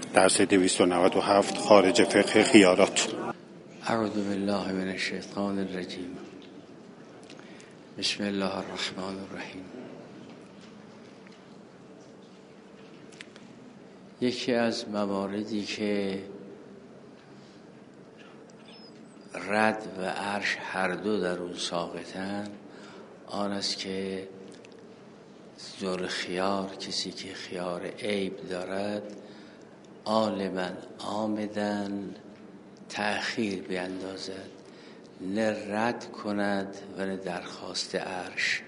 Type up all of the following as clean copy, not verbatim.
درس 297 خارج فقه خیارات. اعوذ بالله من الشیطان الرجیم. بسم الله الرحمن الرحیم. یکی از مواردی که رد و عرش هر دو در اون ساقطن آن است که ذوالخیار، کسی که خیار عیب دارد، عالما آمدن تأخیر بیندازد، نه رد کند و نه درخواست عرش.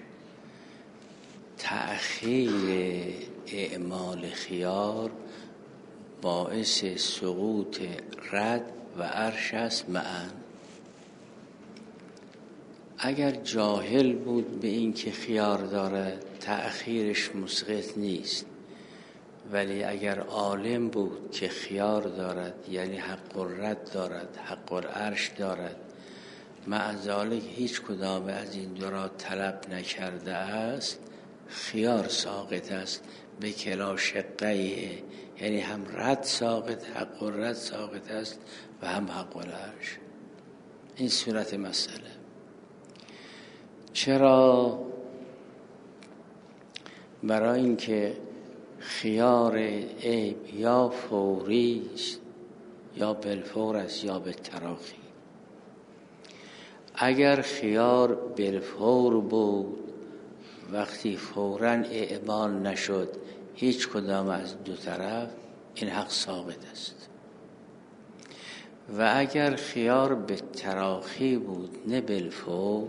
تأخیر اعمال خیار باعث سقوط رد و عرش است معاً. اگر جاهل بود به این که خیار دارد تأخیرش مسقط نیست، ولی اگر عالم بود که خیار دارد یعنی حق الرد دارد، حق العرش دارد، مع ذلک هیچ کدام از این دو را طلب نکرده است، خیار ساقط است به کلا شقیه، یعنی هم رد ساقط، حق الرد ساقط است و هم حق العرش. این صورت مسئله. چرا؟ برای اینکه خیار عیب یا فوری است یا بالفور است یا به تراخی. اگر خیار بالفور بود، وقتی فوراً اعمال نشد هیچ کدام از دو طرف، این حق ساقط است. و اگر خیار به تراخی بود نه بالفور،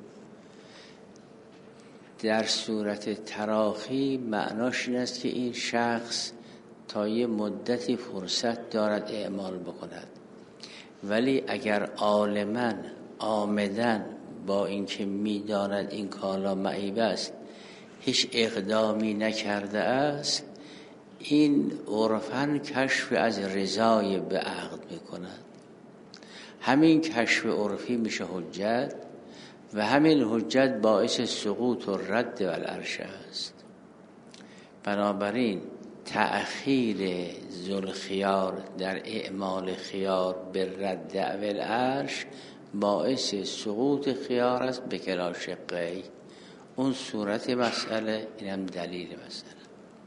در صورت تراخی معناش این است که این شخص تا یه مدتی فرصت دارد اعمال بکند، ولی اگر عالماً آمدن با اینکه میداند این کالا معیب است هیچ اقدامی نکرده است، این عرفاً کشف از رضای به عقد میکند. همین کشف عرفی میشه حجت و همین حجت باعث سقوط و رد و العرش است. بنابراین تأخیر ذوالخیار در اعمال خیار به رد و العرش باعث سقوط خیار است به کلا شقی. اون صورت مسئله، این هم دلیل مسئله.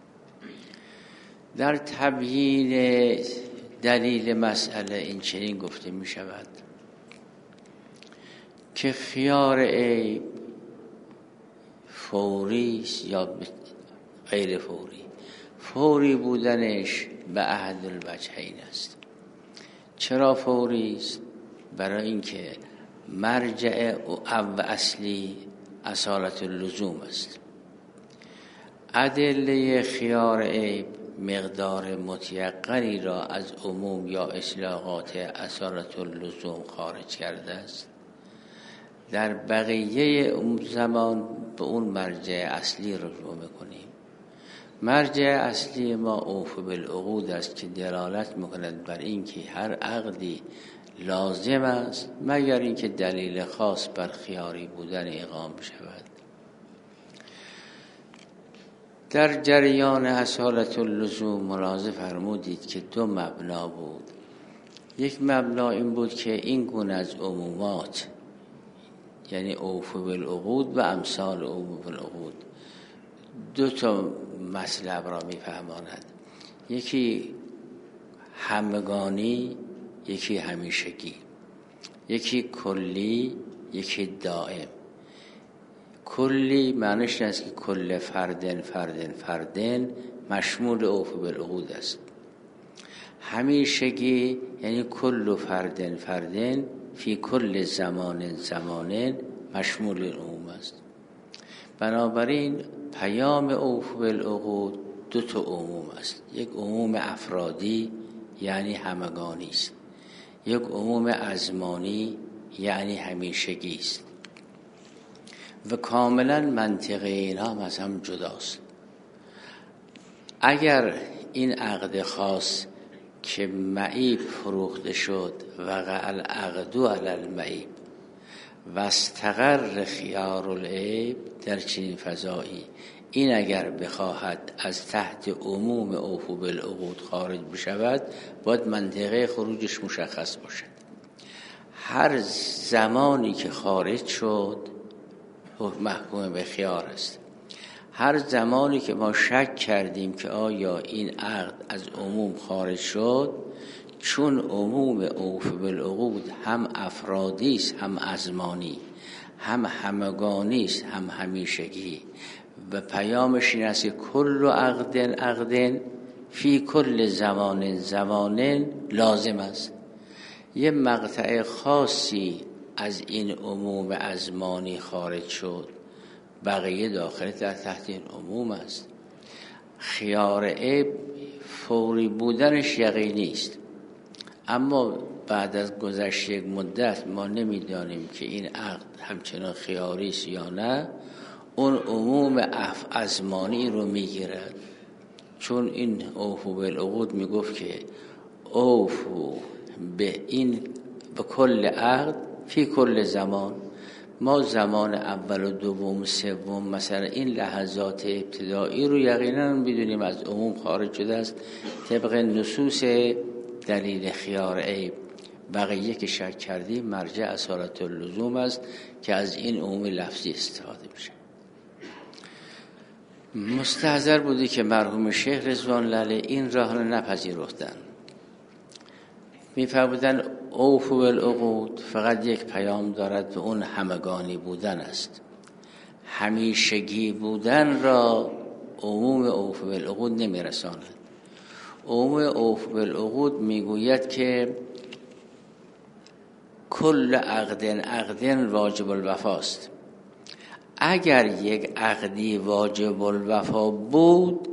در تبیین دلیل مسئله این چنین گفته می شود که خیار عیب فوری است یا غیر فوری. فوری بودنش به احد الوجهین است. چرا فوری است؟ برای اینکه مرجع و اصلی اصالت اللزوم است. ادله خیار عیب مقدار متیقنی را از عموم یا اطلاقات اصالت اللزوم خارج کرده است. در بقیه اون زمان به اون مرجع اصلی رجوع میکنیم. مرجع اصلی ما اوف بالعقود است که دلالت میکند بر اینکه هر عقدی لازم است مگر اینکه دلیل خاص بر خیاری بودن اقام شود. در جریان اصالت اللزوم ملاحظه فرمودید که دو مبنا بود. یک مبنا این بود که این گونه از عمومات، یعنی اوف بالعقود و امثال اوف بالعقود، دو تا مطلب را میفهماند. یکی همگانی، یکی همیشگی، یکی کلی، یکی دائم. کلی معنیش است که کل فردن مشمول اوف بالعقود است. همیشگی یعنی کل فردن فی کل زمان مشمول العموم است. بنابراین پیام اوف بالعقود دو تا عموم است. یک عموم افرادی یعنی همگانی است، یک عموم ازمانی یعنی همیشگی است و کاملا منطقه اینا از هم جداست. اگر این عقد خاص که معیب فروخته شد وقع العقد علی المعیب و استقر خیار العیب، در چنین فضایی این اگر بخواهد از تحت عموم اوفوا بالعقود خارج بشود باید منطقه خروجش مشخص باشد. هر زمانی که خارج شد محکوم به خیار است. هر زمانی که ما شک کردیم که آیا این عقد از عموم خارج شد، چون عموم اوفوا بالعقود هم افرادی است، هم ازمانی، هم همگانی است، هم همیشگی، و پیامش این است که کل عقد فی کل زمان لازم است. یه مقطع خاصی از این عموم ازمانی خارج شد، بقیه داخل در تحت این عموم است. خیار عیب فوری بودنش یقینی است، اما بعد از گذشت یک مدت ما نمیدانیم که این عقد همچنان خیاری است یا نه، اون عموم ازمانی رو میگیرد. چون این اوفوا بالعقود میگفت که اوفوا به کل عقد فی کل زمان. ما زمان اول و دوم و سوم مثلا این لحظات ابتدایی رو یقینا بدونیم از عموم خارج شده است طبق نصوص دلیل خیار عیب. بقیه که شک کردیم مرجع اصالت اللزوم است که از این عموم لفظی استفاده میشه. مستحضر بودی که مرحوم شیخ رضوان الله علیه این راه رو نپذیرفتن. میفرمودن اوفوا بالعقود فقط یک پیام دارد و اون همگانی بودن است. همیشگی بودن را عموم اوفوا بالعقود نمیرساند. عموم اوفوا بالعقود میگوید که کل عقد واجب الوفاست. اگر یک عقدی واجب الوفا بود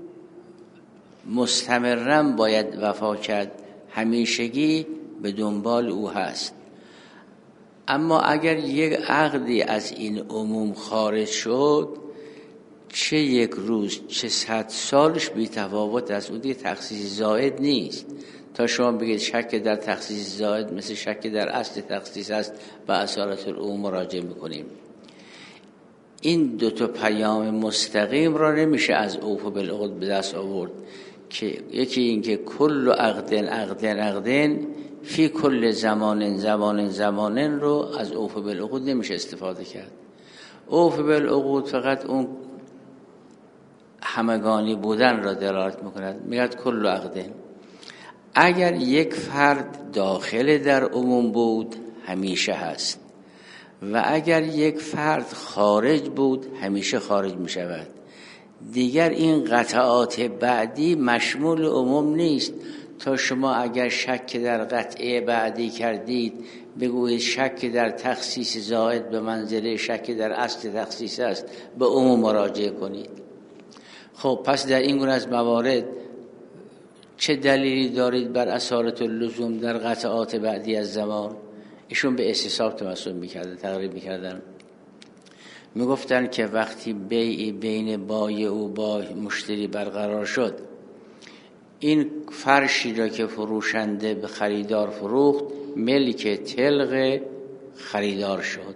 مستمرا باید وفا کرد، همیشگی به دنبال او هست. اما اگر یک عقدی از این عموم خارج شد، چه یک روز چه 100 سالش بی تفاوت است. اون دیگه تخصیص زائد نیست. تا شما بگید شک در تخصیص زائد مثل شک در اصل تخصیص است و اصالت العموم مراجعه میکنیم. این دو تا پیام مستقیم را نمیشه از اوفوا بالعقود به دست آورد که یکی این که کل عقد فی کل زمان رو از اوفوا بالعقود نمیشه استفاده کرد. اوفوا بالعقود فقط اون همگانی بودن را دلالت میکند. میگه کل عقد. اگر یک فرد داخل در عموم بود همیشه هست و اگر یک فرد خارج بود همیشه خارج می شود. دیگر این قطعات بعدی مشمول عموم نیست. تا شما اگر شک در قطعه بعدی کردید بگویید شک در تخصیص زائد به منزله شک در اصل تخصیص است، به عموم مراجعه کنید. خب پس در این گونه از موارد چه دلیلی دارید بر اصالت اللزوم در قطعات بعدی از زمان؟ ایشون به استصحاب تمسک میکردن، تقریب میکردن. میگفتن که وقتی بیعی بین بایع و با مشتری برقرار شد، این فرشی را که فروشنده به خریدار فروخت ملک طلق خریدار شد.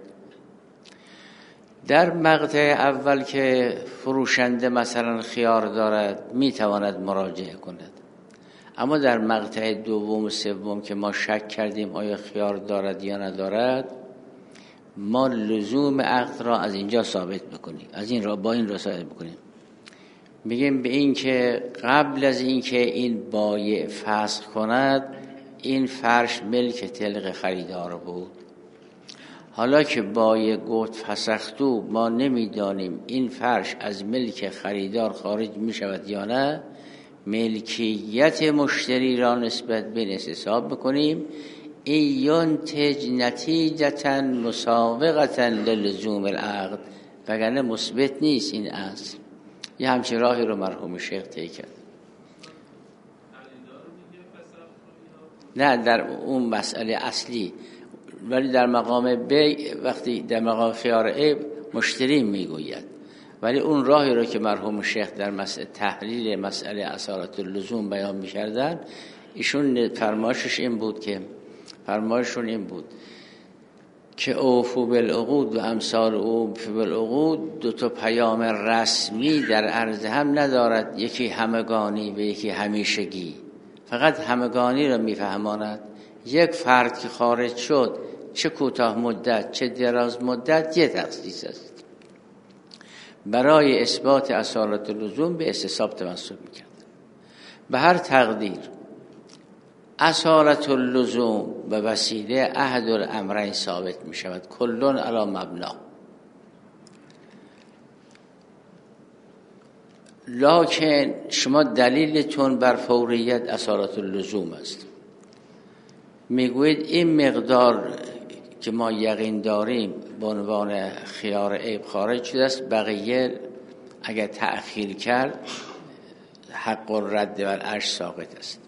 در مقطع اول که فروشنده مثلا خیار دارد میتواند مراجعه کند، اما در مقطع دوم و سوم که ما شک کردیم آیا خیار دارد یا ندارد، ما لزوم عقد را از اینجا ثابت بکنیم، از این را با این را ثابت بکنیم. میگیم به این که قبل از این که این بایع فسخ کند این فرش ملک طلق خریدار بود. حالا که بایع گفت فسختو، ما نمیدانیم این فرش از ملک خریدار خارج میشود یا نه، ملکیت مشتری را نسبت به استصحاب بکنیم. این ینتج نتیجتا مسابقتا للزوم العقد، وگرنه مثبت نیست این اصل. یه همچین راهی رو مرحوم شیخ طی کرد. نه در اون مسئله اصلی، ولی در مقام بیع وقتی در مقام خیار عیب مشتری میگوید، ولی اون راهی رو که مرحوم شیخ در مسئله تحلیل مسئله اصالت اللزوم بیان می‌کردن، ایشون فرمایششون این بود که اوفو بالعقود و امثال اوفو بالعقود دو تا پیام رسمی در عرض هم ندارد، یکی همگانی و یکی همیشگی. فقط همگانی را میفهماند. یک فرد که خارج شد، چه کوتاه مدت چه دراز مدت، یه تخصیص است. برای اثبات اصالت اللزوم به استصحاب تمسک میکرد. به هر تقدیر اصالت اللزوم به وسیله احد الامرین ثابت می شود، کلون علی مبنا. لکن شما دلیلتون بر فوریت اصالت اللزوم است. میگوید این مقدار که ما یقین داریم به عنوان خیار عیب خارج شده است، بقیه اگر تأخیر کرد حق الرد و العرش ساقط است.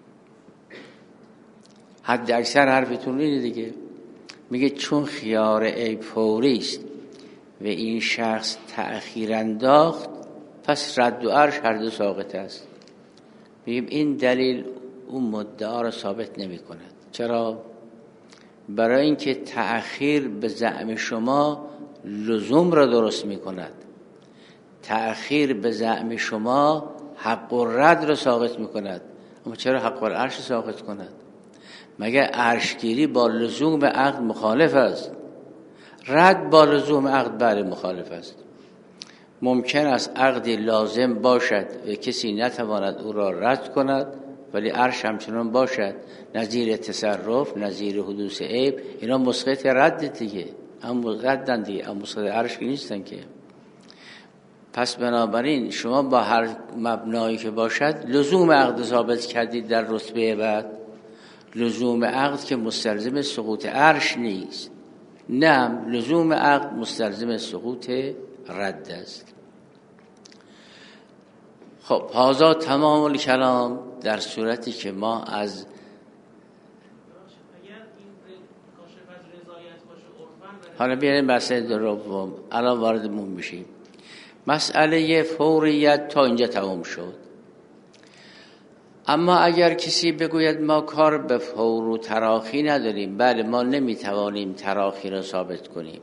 حد اکثر حرفتون اینه دیگه. میگه چون خیار عیب فوری است و این شخص تأخیر انداخت، پس رد و عرش هر دو ساقط است. میگیم این دلیل اون مدعا را ثابت نمی کند. چرا؟ برای اینکه تأخیر به زعم شما لزوم را درست می کند. تأخیر به زعم شما حق الرد را ساقط می کند. اما چرا حق العرش ساقط کند؟ مگر عرشگیری با لزوم عقد مخالف است؟ رد با لزوم عقد بله مخالف است. ممکن است عقدی لازم باشد و کسی نتواند او را رد کند، ولی عرش همچنان باشد، نظیر تصرف، نظیر حدوث عیب. اینا مسقط رد دیگه، هم ردن دیگه، هم مسقط عرش نیستن که. پس بنابراین شما با هر مبنایی که باشد لزوم عقد ثابت کردید در رتبه بعد. لزوم عقد که مستلزم سقوط عرش نیست، نه، لزوم عقد مستلزم سقوط رد است. خب هذا تمام الکلام، در صورتی که ما از حالا بیاریم مسئله دوم، الان واردمون میشیم. مسئله فوریت تا اینجا تمام شد. اما اگر کسی بگوید ما کار به فور و تراخی نداریم، بله ما نمیتوانیم تراخی را ثابت کنیم.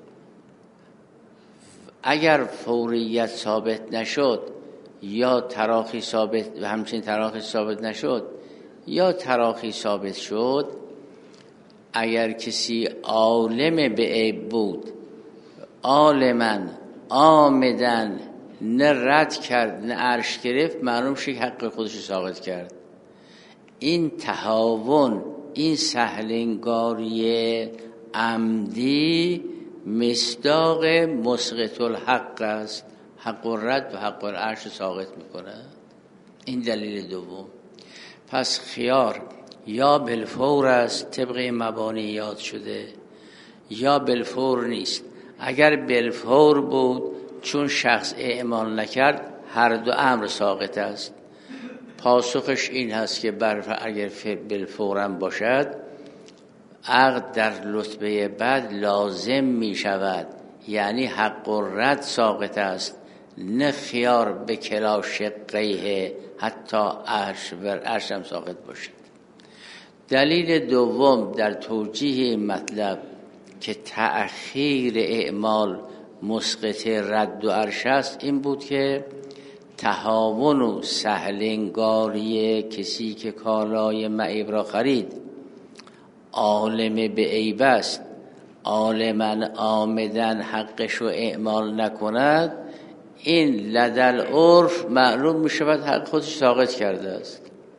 اگر فوریت ثابت نشد یا تراخی ثابت و همچنین تراخی ثابت نشد یا تراخی ثابت شد، اگر کسی عالم به عیب بود، عالماً آمدن نه رد کرد نه عرش گرفت، معلوم شد حق خودش ثابت کرد. این تهاون، این سهلنگاری عمدی مصداق مسقط الحق است. حق الرد و حق العرش ساقط میکنه. این دلیل دوم. پس خیار یا بالفور است طبق مبانی یاد شده، یا بالفور نیست. اگر بالفور بود چون شخص اعمال نکرد هر دو امر ساقط است. پاسخش این هست که اگر بالفورم باشد عقد در لطبه بعد لازم می شود، یعنی حق الرد ساقط است، نه خیار به کلا شقیه حتی عرش هم ساقط باشد. دلیل دوم در توجیه این مطلب که تأخیر اعمال مسقط رد و عرش است این بود که تهاون و سهلنگاری کسی که کالای معیب را خرید عالم به عیب است، عالماً آمدن حقش رو اعمال نکند، این لدل عرف معلوم می شود حق خودش ساقط کرده است.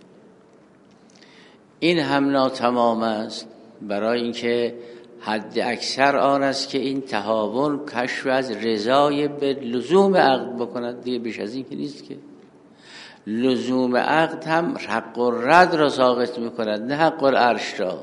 این هم ناتمام است، برای اینکه حد اکثر آن است که این تهاون کشف از رضای به لزوم عقد بکند، دیگه بیش از این که نیست. که لزوم عقد هم حق الرد را ساقط میکند نه حق العرش را.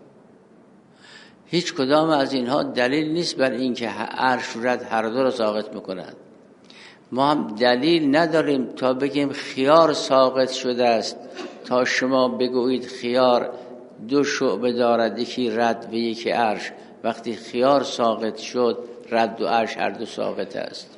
هیچ کدام از اینها دلیل نیست بر اینکه عرش و رد هر دو را ساقط میکند. ما هم دلیل نداریم تا بگیم خیار ساقط شده است تا شما بگویید خیار دو شعبه دارد، یکی رد و یکی عرش. وقتی خیار ساقط شد رد و عرش هر دو ساقط است.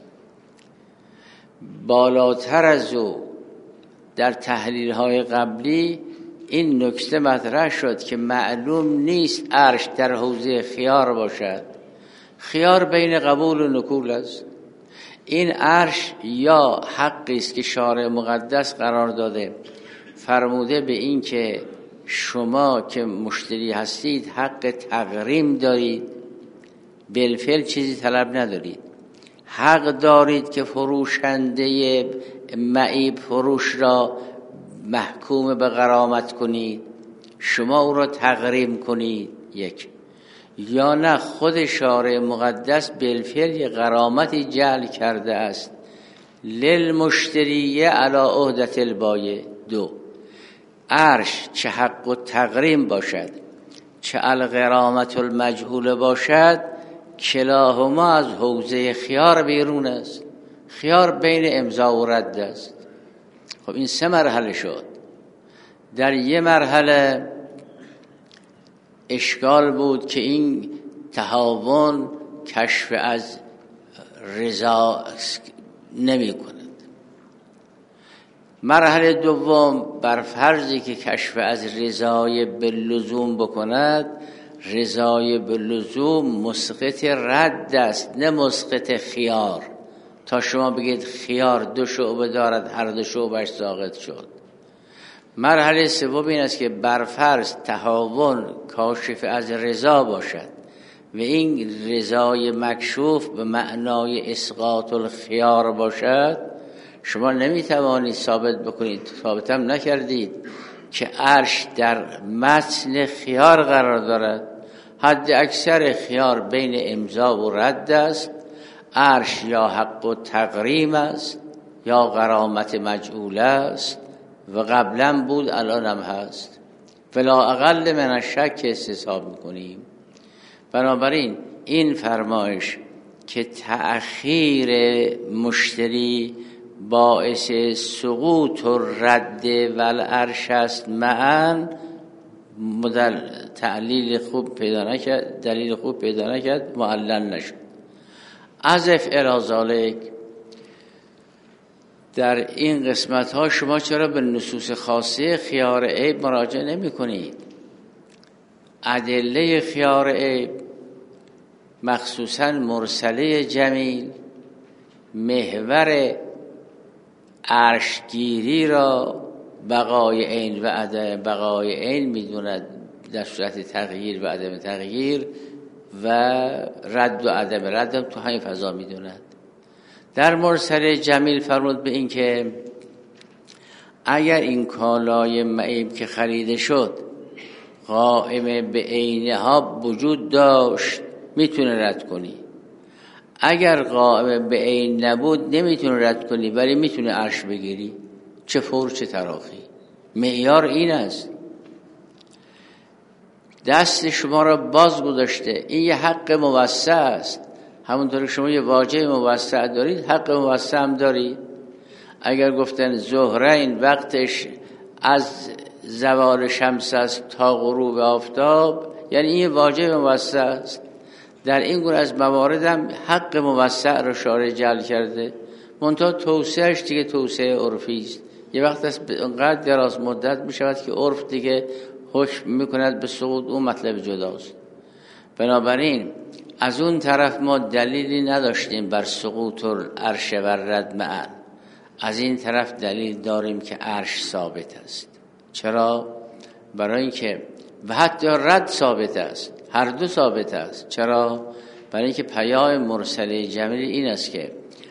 بالاتر از او در تحلیل های قبلی این نکته مطرح شد که معلوم نیست عرش در حوزه خیار باشد. خیار بین قبول و نکول است. این عرش یا حقی است که شارع مقدس قرار داده، فرموده به این که شما که مشتری هستید حق تغریم دارید، بالفعل چیزی طلب ندارید. حق دارید که فروشنده معیب فروش را محکوم به غرامت کنید، شما او را تغریم کنید. یک، یا نه خود شارع مقدس بالفعل یه غرامتی جعل کرده است للمشتری علی عهدة البایع. دو، عرش چه حق و تغریم باشد چه الغرامت المجهول باشد، کلاهما از حوزه خیار بیرون است. خیار بین امضا و رد است. خب این 3 مرحله شد. در یه مرحله اشکال بود که این تهاون کشف از رضا نمی کند. مرحله دوم بر فرضی که کشف از رضای باللزوم بکند، رضای باللزوم مسقط رد است نه مسقط خیار. تا شما بگید خیار 2 شعبه دارد، هر 2 شعبهش ساقط شد. مرحله سوم این است که برفرض تهاون کاشف از رضا باشد و این رضای مکشوف به معنای اسقاط الخیار باشد، شما نمیتوانید ثابت بکنید، ثابت هم نکردید که عرش در متن خیار قرار دارد. حد اکثر خیار بین امضا و رد است. عرش یا حق و تغریم است یا غرامت مجعوله است و قبلا بود الان هم هست. فلا اقل من الشک حساب میکنیم. بنابراین این فرمایش که تأخیر مشتری باعث سقوط و رد والعرش است معاً، تعلیل خوب پیدا نکرد، دلیل خوب پیدا نکرد، معلل نشد. عزف الی ذالک، در این قسمت ها شما چرا به نصوص خاصه خیار عیب مراجعه نمی کنید؟ ادله خیار عیب مخصوصا مرسله جمیل محور عرشگیری را بقای عین و عدم بقای عین میدوند، در صورت تغییر و عدم تغییر و رد و عدم رد تو همین فضا میدوند. در مرسل جمیل فرمود به این که اگر این کالای معیب که خریده شد قائم به عینها وجود داشت میتونه رد کنی، اگر قائم به عین نبود نمیتونه رد کنی ولی میتونه عرش بگیری. چه فور چه تراخی، معیار این است. دست شما را باز گذاشته، این یه حق موسع است. همونطور که شما یه واجه موسع دارید حق موسع هم دارید. اگر گفتن ظهرین وقتش از زوال شمس است تا غروب آفتاب، یعنی این واجه موسع است. در این گونه از موارد هم حق موسع را شارع جعل کرده، منتها توسعهش دیگه توسعه عرفی است. یه وقت است انقدر دراز مدت می شود که عرف دیگه حکم می کند به سقوط، اون مطلب جداست. بنابراین از اون طرف ما دلیلی نداشتیم بر سقوط العرش و رد معا. از این طرف دلیل داریم که عرش ثابت است. چرا؟ برای اینکه و حتی رد ثابت است، هر دو ثابت است. چرا؟ برای اینکه پیام مرسله جمیل این است که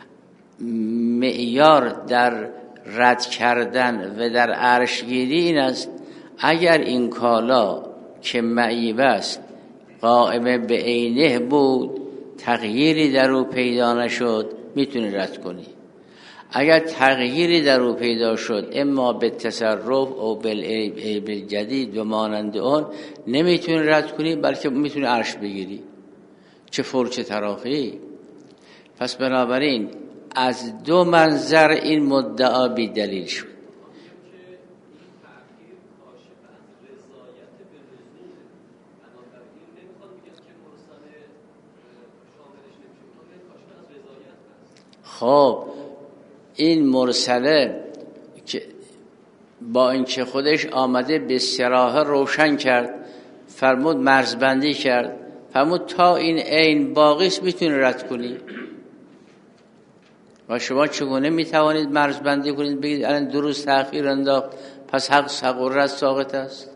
معیار در رد کردن و در عرشگیری این است اگر این کالا که معیب است قائم به عینه بود، تغییری در او پیدا نشد، میتونی رد کنی. اگر تغییری در او پیدا شد اما به تصرف او بالجدید و مانند اون، نمیتونی رد کنی بلکه میتونی عرش بگیری. چه فور چه تراخی. پس بنابراین از دو منظر این مدعا بی دلیل شد. خب این مرسله که با اینکه خودش آمده به صراحه روشن کرد، فرمود مرزبندی کرد، فرمود تا این عین باقی است میتونه رد کنی. و شما چگونه میتوانید مرزبندی کنید بگید الان 2 روز تأخیر انداخت پس حق و رد ساقط است؟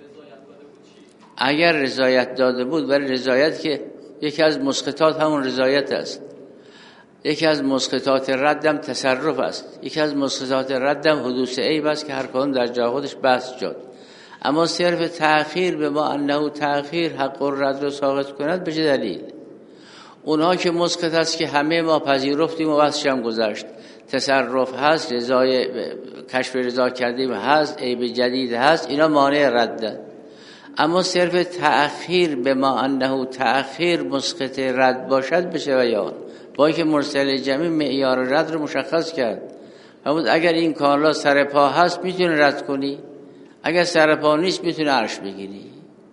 اگر رضایت داده بود، ولی رضایت که یکی از مسقطات همون رضایت است، یکی از مسقطات ردم تصرف است، یکی از مسقطات ردم حدوث عیب است که هر کدوم در جای خودش بحث شد. اما صرف تأخیر به ما انه تأخیر حق و رد رو ساقط کند به چه دلیل؟ اونها که مسقط است که همه ما پذیرفتیم و واسش هم گذشت، تصرف هست، رضای کشف رضا کردیم هست، عیب جدید هست، اینا مانع ردن. اما صرف تأخیر به ما انه تأخیر مسقط رد باشد بشه بیان، با اینکه مرسل جمی معیار رد رو مشخص کرد. اگر این کارلا سر پا هست میتونه رد کنی، اگر سر پا نیست میتونه عرش بگیری.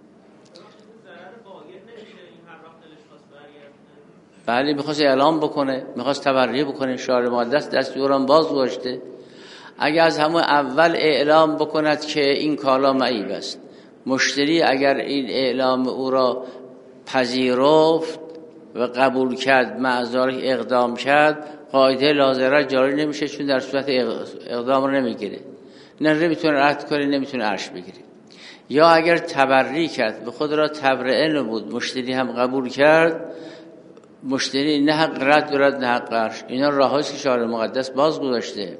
بله میخواست اعلام بکنه، میخواست تبرئه بکنه، شارع مقدس دستورم باز گذاشته. اگر از همون اول اعلام بکند که این کالا معیب است، مشتری اگر این اعلام او را پذیرفت و قبول کرد، معذار اقدام کرد، قاعده لازره جاری نمیشه، چون در صورت اقدام رو نمیگیره، نه میتونه رد کنه نمیتونه عرش بگیره. یا اگر تبرئه کرد به خود را تبرئه نبود، مشتری هم قبول کرد، مشتری نه حق رد دارد نه حق عرش. اینا راهاست که شارع مقدس باز گذاشته.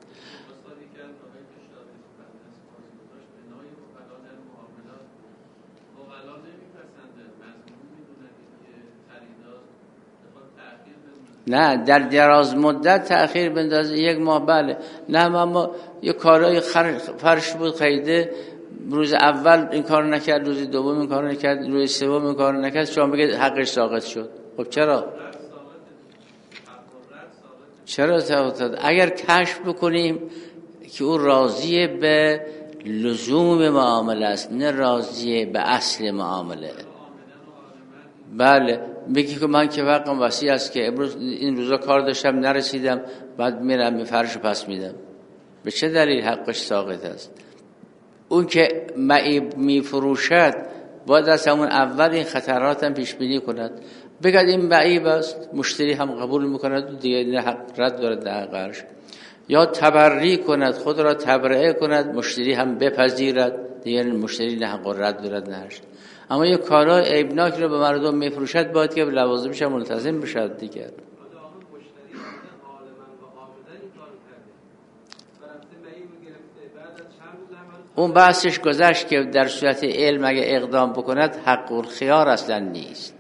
نه در دراز مدت تأخیر بندازه، 1 ماه بله، نه اما یه کارهای فرش بود خیده، روز اول این کار نکرد، روز دوم این کار نکرد، روز سوم این کار نکرد، شما بگید حقش ساقط شد. خب چرا ساقط؟ اگر کشف بکنیم که او راضی به لزوم معامله است نه راضی به اصل معامله. بله بگی که من که وقتم وسیع است که امروز این روزا کار داشتم نرسیدم، بعد میرم می فرش پس میدم، به چه دلیل حقش ساقط است؟ اون که معیب میفروشد باید از همون اول این خطرات هم پیش بینی کند، بگد این معیب است، مشتری هم قبول میکند و دیگه نه حق رد دارد نه حق عرش. یا تبرئه کند، خود را تبرئه کند، مشتری هم بپذیرد، دیگه مشتری نه حق رد دارد نه عرش. اما یه کارا عیبناک رو به مردم میفروشد باید که لوازمش هم ملتزم بشد دیگه. اون بحثش گذشت که در صورت علم اگه اقدام بکند حق الخیار اصلا نیست.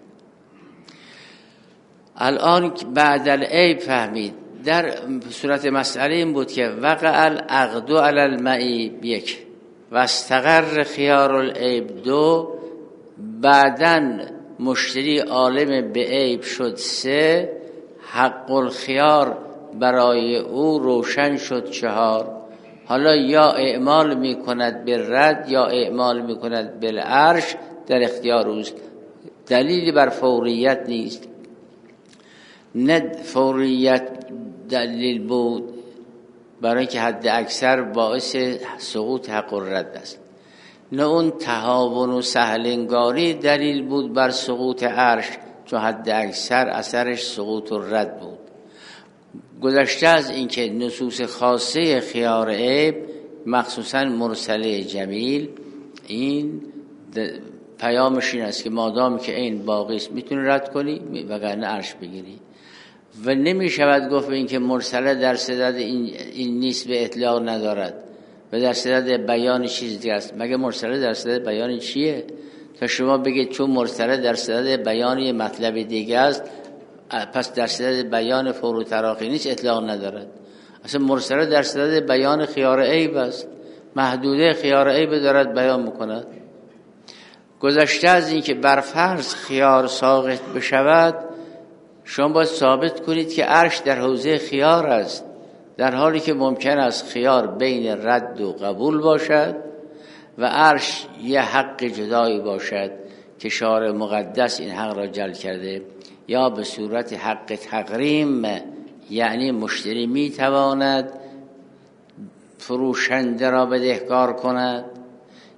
الان بعد العیب فهمید. در صورت مسئله این بود که وقع العقد علی المعیب 1 و استقر خیار العیب 2، بعداً مشتری عالم به عیب شد 3، حق الخیار برای او روشن شد 4. حالا یا اعمال میکند به رد یا اعمال میکند به عرش، در اختیار اوست. دلیلی بر فوریت نیست، نه فوریت دلیل بود برای که حد اکثر باعث سقوط حق الرد است، نه اون تهاون و سهلنگاری دلیل بود بر سقوط عرش، چون حد اکثر اثرش سقوط الرد بود. گذشته از اینکه نصوص خاصه خیار عیب مخصوصا مرسله جمیل، این پیامش این است که مادام که این باقی است میتونی رد کنی وگرنه عرش بگیری. و نمیشود گفت این که مرسله در صدد این نیست به اطلاق ندارد و در صدد بیان چیز دیگه است. مگه مرسله در صدد بیان چیه؟ تا شما بگید چون مرسله در صدد بیان یه مطلب دیگه است پس در صدد بیان فور و تراخی نیست، اطلاق ندارد. اصلا مرسله در صدد بیان خیار عیب است، محدوده خیار عیب دارد بیان میکند. گذشته از این که بر فرض خیار ساقط بشود، شما باید ثابت کنید که عرش در حوزه خیار است، در حالی که ممکن است خیار بین رد و قبول باشد و عرش یه حق جدایی باشد که شارع مقدس این حق را جل کرده، یا به صورت حق تقریم، یعنی مشتری میتواند فروشنده را بدهکار کند،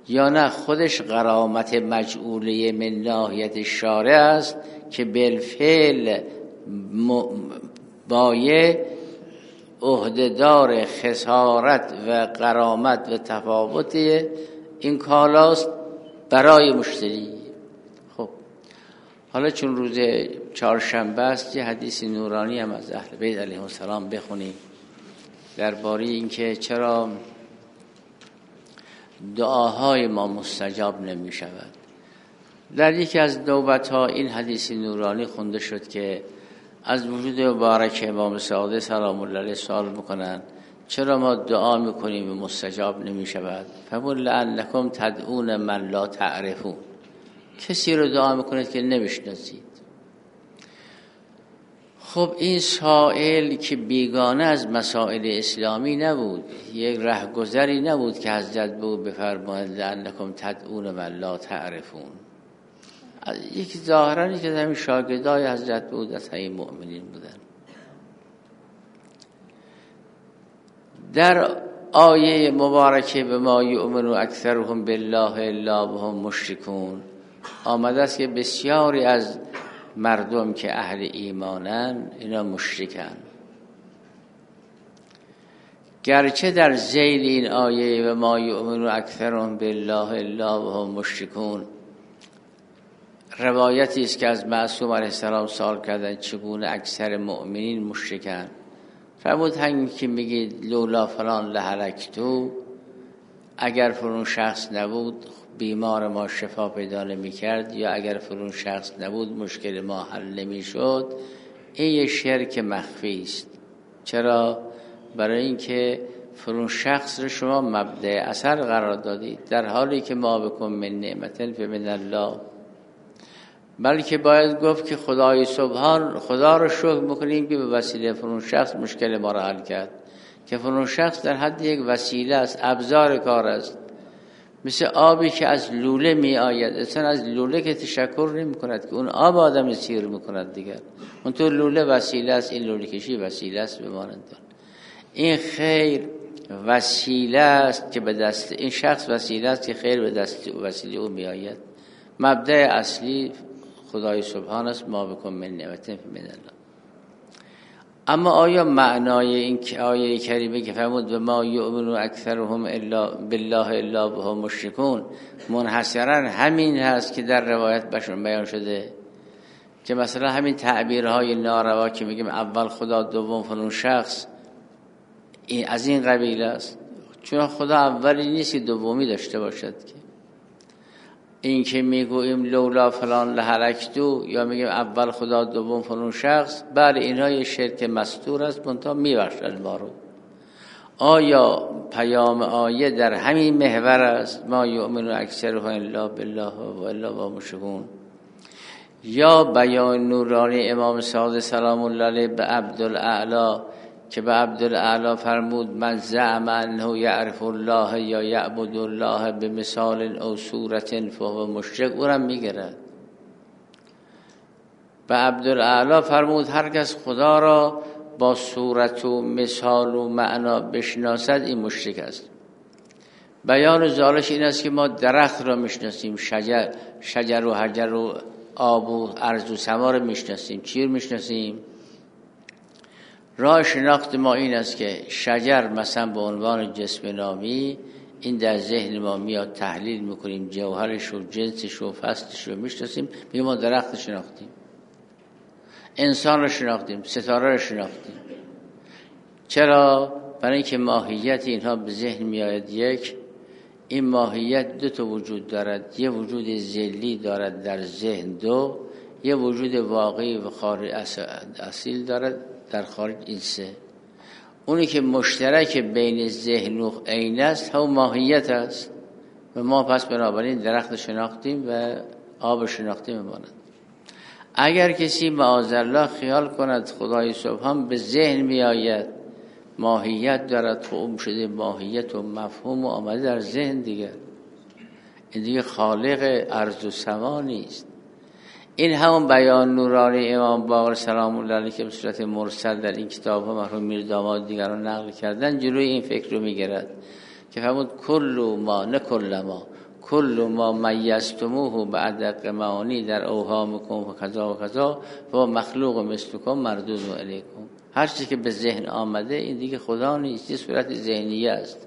یا نه خودش غرامت مجعوله من ناحیت شارع است که بالفعل بایه عهده‌دار خسارت و غرامت و تفاوت این کالاست برای مشتری. خب حالا چون روز چهارشنبه است یه حدیث نورانی هم از اهل بیت علیهم السلام بخونیم درباره اینکه چرا دعاهای ما مستجاب نمی شود. در یکی از نوبت‌ها این حدیث نورانی خونده شد که از وجود مبارک امام صادق سلام الله علیه سوال میکنن چرا ما دعا میکنیم و مستجاب نمی شود؟ فقل لعلکم تدعون من لا تعرفون، کسی رو دعا میکنید که نمیشناسید. خب این سائل که بیگانه از مسائل اسلامی نبود، یک رهگذری نبود که حضرت به او بفرمایند لعلکم تدعون من لا تعرفون. یکی ظاهرانی که همین شاگردای حضرت بود از همین مؤمنین بودن. در آیه مبارکه به ما یؤمن اکثرهم بالله الا وهم مشرکون آمده است که بسیاری از مردم که اهل ایمانن اینا مشرکن. گرچه در ذیل این آیه و ما یؤمن اکثرهم بالله الا وهم مشرکون روایتی است که از معصوم علیه السلام سوال کردن چگونه اکثر مؤمنین مشرکن. فرمود همین که میگید لولا فلان لهلکتو، اگر فلان شخص نبود بیمار ما شفا پیدا نمی‌کرد، یا اگر فلان شخص نبود مشکل ما حل نمی‌شد، این یه شرک مخفی است. چرا؟ برای اینکه فلان شخص رو شما مبدأ اثر قرار دادید، در حالی که ما بکن من نعمت فمن الله. بلکه باید گفت که خدای سبحان خدا رو شکر میکنیم که به وسیله فلان شخص مشکل ما را حل کرد، که فلان شخص در حد یک وسیله است، ابزار کار است. مثل آبی که از لوله می آید، اصلا از لوله که تشکر نمی کند که اون آب آدم سیر میکند دیگر. اون تو لوله وسیله است، این لوله کشی وسیله است بمانند. این خیر وسیله است که به دست این شخص وسیله است که خیر به دست وسیله او می آید. مبدأ اصلی خدای سبحان است، ما بکن من نعمت من الله. اما آیا معنای این آیه کریمه که فرمود و ما یؤمن اکثرهم الا بالله الا وهم مشرکون منحصرا همین هست که در روایت بهشون بیان شده، که مثلا همین تعبیرهای ناروا که میگیم اول خدا دوم فلان شخص، این از این قبیل است؟ چون خدا اولی نیست که دومی داشته باشد. که این که میگوییم لولا فلان لهلکتو یا میگیم اول خدا دوم فلان شخص، بله اینها یه شرک مستور است، منتها میبخشد ما رو. آیا پیام آیه در همین محور است، ما یؤمن اکثرهم الا بالله و الا وهم مشرکون، یا بیان نورانی امام صادق سلام الله علیه به عبدالاعلی که به عبدالاعلی فرمود من زعم انه یعرف الله یا یعبد الله بمثال او صورت فهو مشرک، او را میگرد. به عبدالاعلی فرمود هر کس خدا را با صورت و مثال و معنا بشناسد این مشرک است. بیان زالش این است که ما درخت را میشناسیم، شجر و حجر و آب و ارض و سما را میشناسیم. چی رو میشناسیم؟ راه شناخت ما این است که شجر مثلا به عنوان جسم نامی این در ذهن ما میاد، تحلیل میکنیم، جوهرش و جنسش و فصلش رو میشناسیم، میگیم ما درخت شناختیم، انسان رو شناختیم، ستاره رو شناختیم. چرا؟ برای اینکه ماهیت اینها به ذهن میاد. یک، این ماهیت دو تا وجود دارد، یه وجود ذلی دارد در ذهن، دو یه وجود واقعی و خارج اصیل دارد در خارج، این سه. اونی که مشترک بین ذهن و عین است هم ماهیت است. و ما پس بنابراین درخت شناختیم و آب شناختیم بماند. اگر کسی معاذالله خیال کند خدای سبحان به ذهن می آید، ماهیت دارد، خوب شده ماهیت و مفهوم و آمده در ذهن دیگر، این دیگه خالق ارض و سما نیست. این همون بیان نورانی امام باقر سلام الله علیه که به صورت مرسل در این کتاب ها مرحوم میر داماد دیگران نقل کردن جلوی این فکر رو میگیرد که فرمود کل ما، نه کل ما، کل ما میزتموه بعد قمانی در اوهامکم و کذا و کذا و مخلوق مثلکم مردود الیکم. هر چی که به ذهن آمده این دیگه خدا نیست، یه صورت ذهنیه است.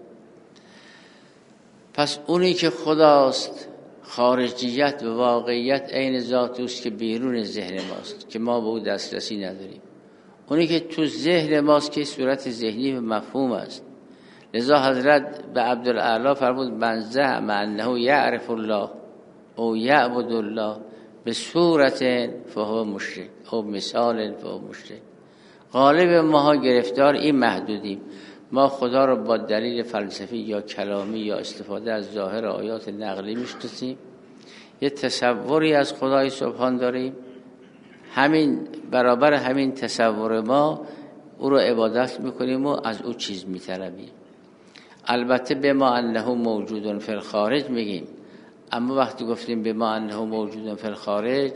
پس اونی که خداست، خارجیت و واقعیت عین ذات اوست که بیرون ذهن ماست که ما به او دسترسی نداریم. اونی که تو ذهن ماست که صورت ذهنی و مفهوم است. لذا حضرت به عبدالاعلی فرمود من زعم انه یعرف الله او یعبد الله به صورت فهو مشرک او مثال فهو مشرک. غالب ماها گرفتار این محدودیم، ما خدا رو با دلیل فلسفی یا کلامی یا استفاده از ظاهر آیات نقلی میشناسیم، یه تصوری از خدای سبحان داریم، همین برابر همین تصور ما او رو عبادت میکنیم و از او چیز میطلبیم. البته به ما انه موجود فی الخارج میگیم، اما وقتی گفتیم به ما انه موجود فی الخارج،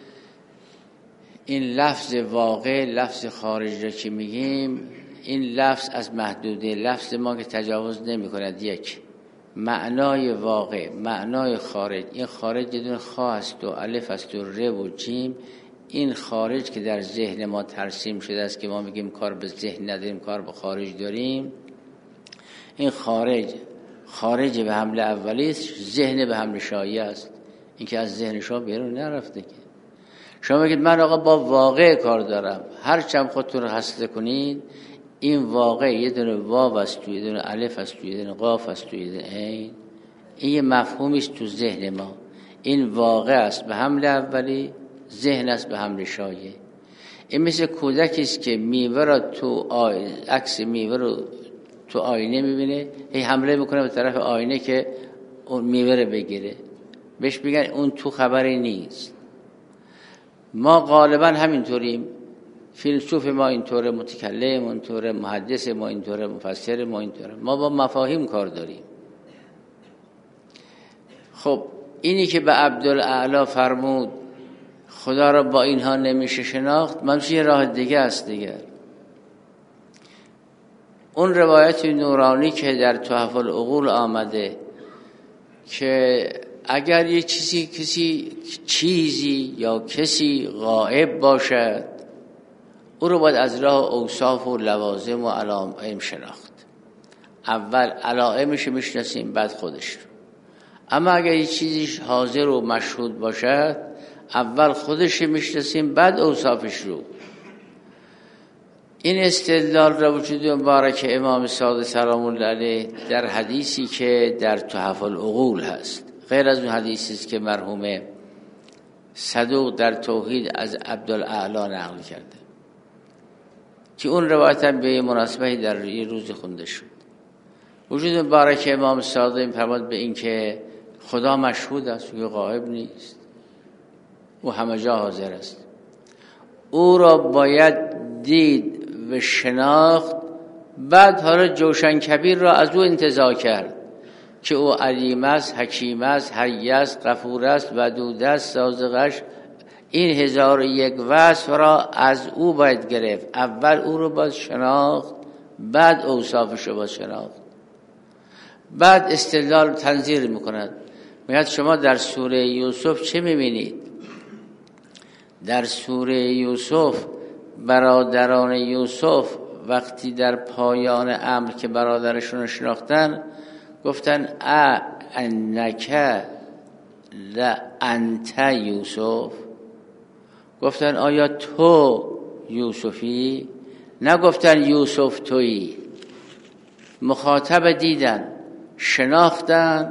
این لفظ واقع، لفظ خارج را که میگیم، این لفظ از محدوده لفظ ما که تجاوز نمی کند. یک معنای واقع، معنای خارج، این خارج یه دونه خا است و الف است و ر و جیم. این خارج که در ذهن ما ترسیم شده است که ما میگیم کار به ذهن نداریم، کار به خارج داریم. این خارج به حمله اولی است، ذهن به حمله شایعه است. این که از ذهن شما بیرون نرفته که شما بگید من آقا با واقع کار دارم، هر چم خودتون رو حسله کنید، این واقع یه دونه واو است تو، یه دونه الف است تو، یه دونه قاف است تو، یه دونه عین. این یه مفهومی است تو ذهن ما. این واقع است به حمله اولی، ذهن است به حمله شایعه. این مثل کودکی است که میوه را تو عکس میوه رو تو آینه میبینه، هی حمله میکنه به طرف آینه که اون میوه رو بگیره. بهش میگن اون تو خبری نیست. ما غالبا همینطوریم، فیلسوف ما اینطوره، متکلم اینطوره، محدث ما اینطوره، مفسر ما اینطوره. ما با مفاهیم کار داریم. خب اینی که به عبدالاعلی فرمود خدا را با اینها نمیشه شناخت، منش یه راه دیگه است دیگر. اون روایت نورانی که در تحف العقول آمده که اگر یه چیزی یا کسی غائب باشد، او رو باید از راه اوصاف و لوازم و علائم شناخت. اول علائمش میشناسیم، بعد خودش رو. اما اگر یه چیزی حاضر و مشهود باشد، اول خودش میشناسیم، بعد اوصافش رو. این استدلال را وجود مبارک امام صادق سلام الله علیه در حدیثی که در تحف العقول هست، غیر از اون حدیثی است که مرحوم صدوق در توحید از عبدالاعلی نقل کرده که اون روایت هم به مناسبتی در یه روز خونده شد. وجود مبارک امام صادق فرمود به این که خدا مشهود است و غائب نیست، او همه جا حاضر است. او را باید دید و شناخت، بعد حالا جوشن کبیر را از او انتزاع کرد که او علیم است، حکیم است، حی است، غفور است، ودود است، صادقش. این 1001 وصف را از او باید گرفت. اول او رو باید شناخت، بعد اوصافش رو باید شناخت. بعد استدلال تنظیر میکند، میگه شما در سوره یوسف چه میبینید؟ در سوره یوسف برادران یوسف وقتی در پایان امر که برادرشون رو شناختن گفتن انک لانت یوسف، گفتن آیا تو یوسفی؟ نگفتن یوسف تویی. مخاطب دیدن، شناختن،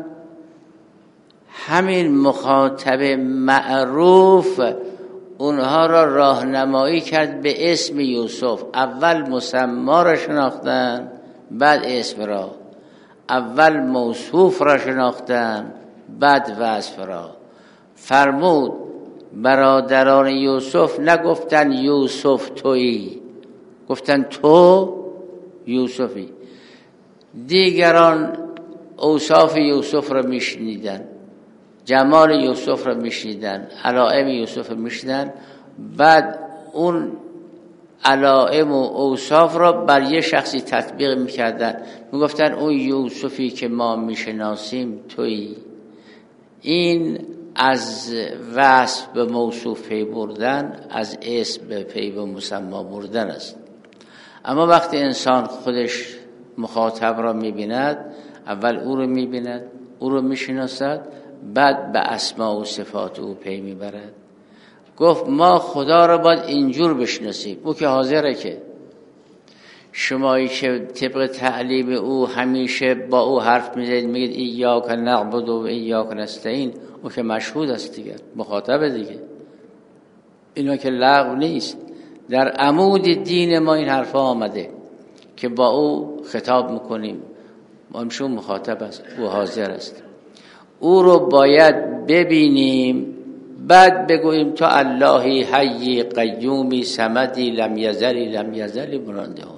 همین مخاطب معروف اونها را راهنمایی کرد به اسم یوسف. اول مسمی را شناختن، بعد اسم را. اول موصوف را شناختن، بعد وصف را. فرمود برادران یوسف نگفتن یوسف تویی، گفتن تو یوسفی. دیگران اوصاف یوسف را میشنیدن، جمال یوسف را میشنیدن، علائم یوسف را میشنیدن، بعد اون علائم و اوصاف را بر یه شخصی تطبیق میکردن، میگفتن اون یوسفی که ما میشناسیم تویی. این از وصف به موصوف پی بردن، از اسم به پی به مسما بردن است. اما وقتی انسان خودش مخاطب را می‌بیند، اول او رو می‌بیند، او رو می‌شناسد، بعد به اسما و صفات او پی می‌برد. گفت ما خدا را باید اینجور بشناسیم. او که حاضره، که شمایی که طبق تعلیم او همیشه با او حرف می‌زنید، میگید ایاک نعبد و ایاک نستعین، او که مشهود است دیگه، مخاطب دیگه. اینا که لغو نیست. در عمود دین ما این حرفا آمده که با او خطاب میکنیم، همشون مخاطب است، او حاضر است. او رو باید ببینیم، بعد بگوییم تو اللهی حی قیومی صمدی لم یزلی لم یزلی برندهون.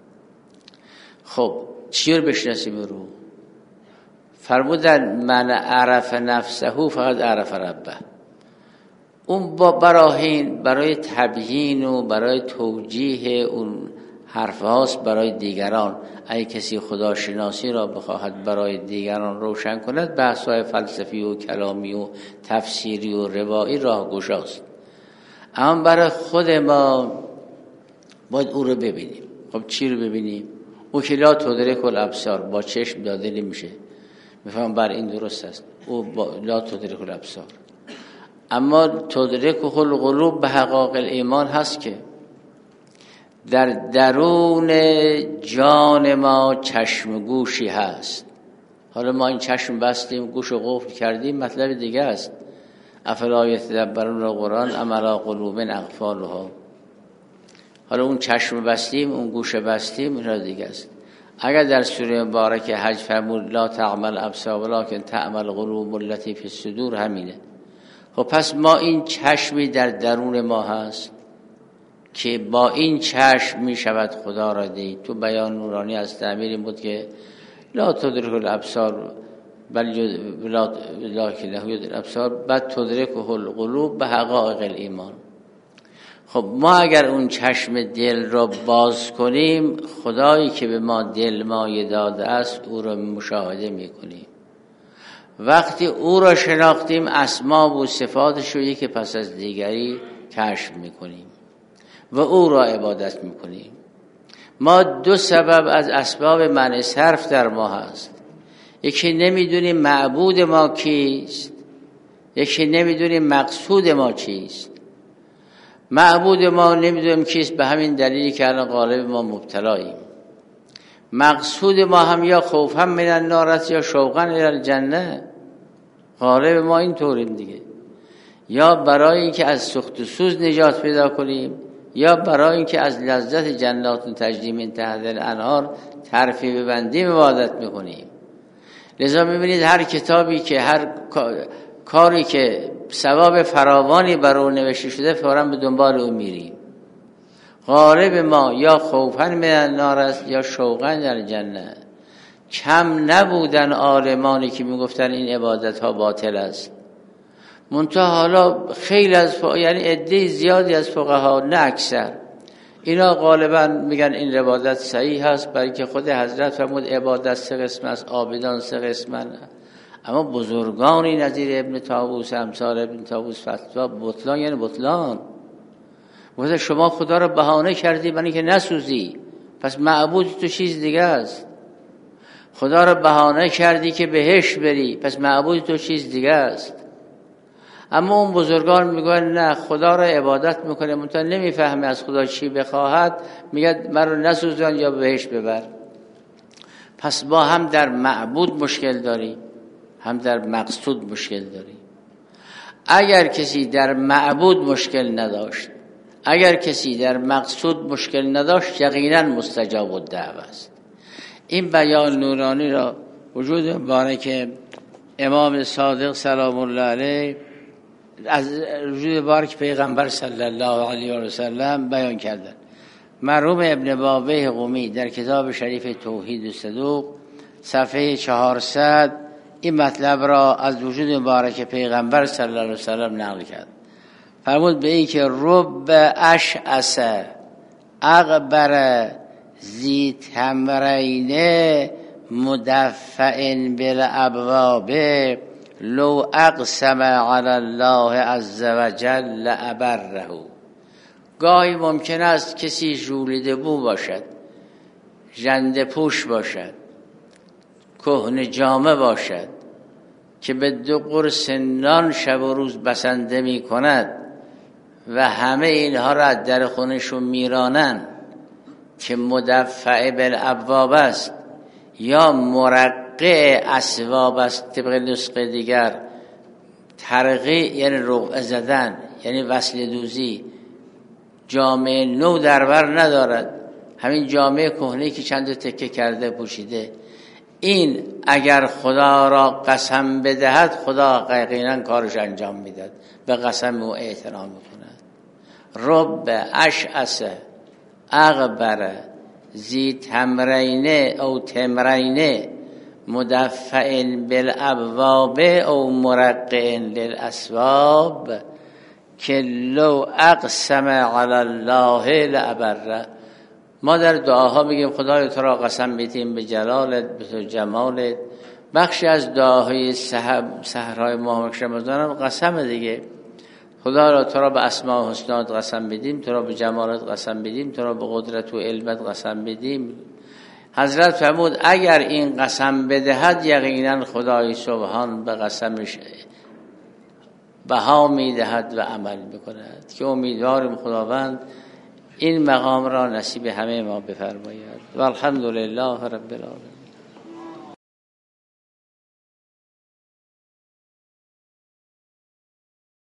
خب چی رو بشناسیم رو؟ فرمودن من عرف نفسه فقط عرف ربه. اون با براهین برای تبیین و برای توجیه اون حرف هاست برای دیگران. اگه کسی خداشناسی را بخواهد برای دیگران روشن کند، بحث‌های فلسفی و کلامی و تفسیری و روایی راهگشاست. اما برای خود ما باید او رو ببینیم. خب چی رو ببینیم؟ او که لا تدرک الابصار، با چشم داده نمیشه. میفهم بر این درست است، او لا تدرک الابصار. اما تدرک القلوب به حقایق ایمان هست که در درون جان ما چشم گوشی هست. حالا ما این چشم بستیم، گوش رو قفل کردیم، مطلب دیگه است. افلا یتدبرون القرآن ام علی قلوب اقفالها. حالا اون چشم بستیم، اون گوش بستیم، این را دیگه است. اگر در سوره مبارکه حج فرمود لا تعمل ابصار ولکن تعمل قلوب التي فی الصدور، همینه. خب پس ما این چشمی در درون ما هست که با این چشم می شود خدا را دید. تو بیان نورانی از تعبیر این بود که لا تدرک الابصار بل لکن له یدرک الابصار، بعد تدرکه القلوب به حقایق الایمان. خب ما اگر اون چشم دل را باز کنیم، خدایی که به ما دل مایه داده است او را مشاهده می کنیم. وقتی او را شناختیم، اسما و صفاتش رو یکی پس از دیگری کشف میکنیم و او را عبادت میکنیم. ما دو سبب از اسباب منع صرف در ما هست. یکی نمیدونیم معبود ما کیست، یکی نمیدونیم مقصود ما چیست. معبود ما نمیدونیم کیست، به همین دلیلی که الان غالب ما مبتلاییم. مقصود ما هم یا خوفا من النار است یا شوقا الی الجنه. غالب ما این طوریم دیگه، یا برای اینکه از سخط و سوز نجات پیدا کنیم، یا برای اینکه از لذت جنات تجری من تحت الانهار ترفیع ببندیم عبادت میکنیم. لذا میبینید هر کتابی که هر کاری که ثواب فراوانی بر او نوشته شده، فوراً به دنبال او میریم. غالب ما یا خوفا من النار است یا شوقا در جنه. کم نبودن عالمانی که میگفتن این عبادت ها باطل است. منتها حالا خیلی از یعنی عده زیادی از فقها، نه اکثر، اینا غالبا میگن این عبادت صحیح هست، برای که خود حضرت فرمود عبادت سه قسم است، عابدان سه قسمن. اما بزرگانی نظیر ابن طاووس، امثال ابن طاووس فتوا بطلان، یعنی بطلان. وقتی شما خدا رو بهانه کردی برای که نسوزی، پس معبود تو چیز دیگه است. خدا رو بهانه کردی که بهش بری، پس معبود تو چیز دیگه است. اما اون بزرگان میگن نه، خدا رو عبادت میکنه، منتها نمیفهمه از خدا چی بخواهد، میگه من رو نسوزان یا بهش ببر. پس ما هم در معبود مشکل داریم، هم در مقصود مشکل داریم. اگر کسی در معبود مشکل نداشت، اگر کسی در مقصود مشکل نداشت، یقینا مستجاب الدعوه است. این بیان نورانی را وجود مبارک امام صادق سلام الله علیه از وجود مبارک پیغمبر صلی الله علیه و سلم بیان کردند. مرحوم ابن بابه قمی در کتاب شریف توحید و صدوق صفحه 400 این مطلب را از وجود مبارک پیغمبر صلی الله علیه و سلم نقل کرد. فرمود به این که رب اشعث اغبر ذی تمرین مدفع بالابواب لو اقسم علی الله عز وجل لابره. گاهی ممکن است کسی ژولیده بو باشد، ژنده پوش باشد، کهنه جامه باشد که به 2 قرص نان شب و روز بسنده می کند و همه اینها را از در خونشون میرانن که مدفع بالابواب است یا مرقع اسباب است. طبق نسخه دیگر ترقی یعنی رقعه زدن، یعنی وصل دوزی. جامعه نو در بر ندارد، همین جامعه کهنه‌ای که چند تکه کرده پوشیده. این اگر خدا را قسم بدهد، خدا یقینا کارش انجام میداد، به قسم او احترام میکند. رب اشعث اغبر ذی تمرین او تمرین مدفع بالابواب او مرقع للاسباب که لو اقسم علی الله لابره. ما در دعاها میگیم خدایا تو را قسم میدیم به جلالت، به تو جمالت. بخشی از دعاهای سحرهای ماه رمضان قسم دیگه. خدا را تو را به اسماء الحسنات قسم بدیم، تو را به جمالت قسم بدیم، تو را به قدرت و علمت قسم بدیم. حضرت فرمود اگر این قسم بدهد یقینا خدای سبحان به قسمش بها میدهد و عمل میکند. که امیدواریم خداوند این مقام را نصیب همه ما بفرماید. و الحمدلله رب العالمین.